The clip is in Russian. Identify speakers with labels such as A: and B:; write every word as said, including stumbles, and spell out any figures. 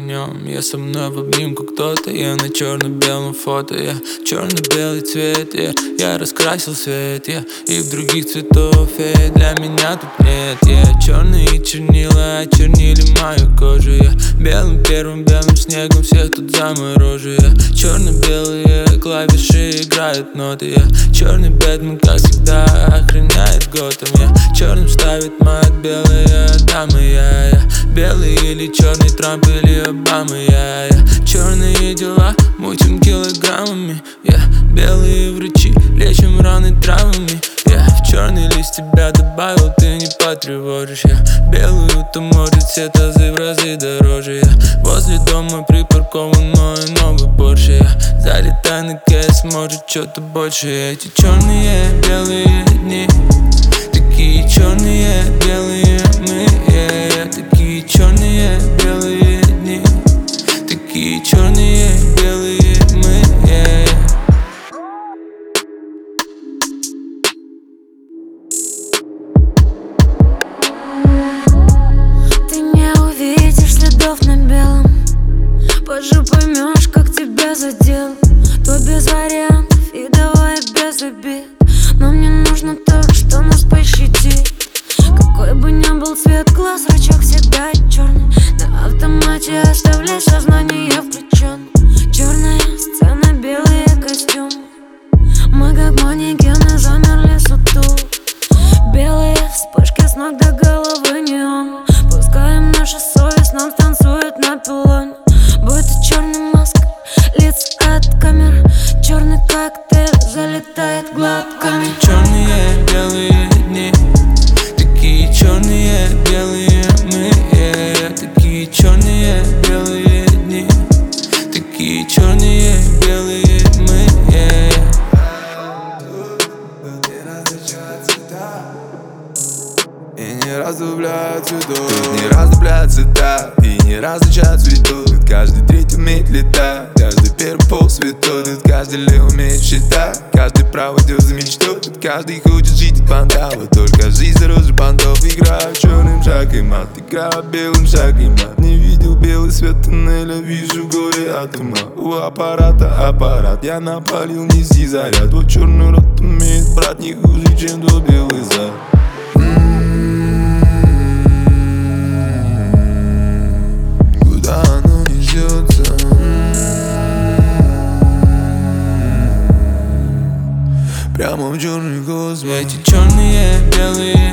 A: нем. Я со мной в обнимку кто-то, я на черно-белом фото. Я черно-белый цвет, я, я раскрасил свет, я и в других цветов, я, для меня тут нет. Я черные чернила очернили мою кожу. Я белым первым белым снегом всех тут заморожу. Я черно-белые клавиши играют ноты. Я черный Бэтмен, как всегда, охраняет Готэм. Я черным ставит мат, белые дамы. Я, я белый или черный Трамп или Обама. Я, я черные дела мутим килограммами. Я белые врачи лечим раны травмами. Я в черный лист тебя добавил, ты не потревожишь. Я белую, то может все тазы в разы дороже. Я возле дома припаркован мой новый Порше. Я залетаю на кейс, может что-то больше. Эти черные белые дни, такие черные белые мы. Yeah, yeah. Такие черные белые дни, такие черные белые мы. Yeah, yeah.
B: Ты не увидишь следов на белом, позже поймешь, как тебя задел. То без вариантов и давай без обид, но мне нужно то, что нас пощадит. Какой бы ни был цвет глаз, зрачок всегда черный. На автомате оставляй сознание включен. Черная сцена, белые костюмы. Мы как манекены замерли суту. Белые вспышки с ног до головы неон. Пускаем нашу совесть, нам станцует на пилоне. Будто черный маск, лиц от камер. Черный коктейль залетает глотками.
A: Черные белые дни, такие черные белые мы. Yeah, yeah. Такие черные белые дни, такие черные белые мы. Yeah, yeah.
C: И не раздупляют цветов, не раздупляют цвета, и не различают цветов. Тут каждый третий умеет летать, каждый первый полцветов. Тут каждый ли умеет считать, каждый право идет за мечтой. Тут каждый хочет жить от бандава, только жизнь дороже бандов. Играю черным шагом мат, играю белым шагом мат. Не видел белый свет туннеля, вижу горе от ума. У аппарата аппарат, я напалил, неси заряд. Вот черный рот умеет брать не хуже, чем твой белый зад. Куда оно несется? Прямо в черный космос.
A: Эти черные белые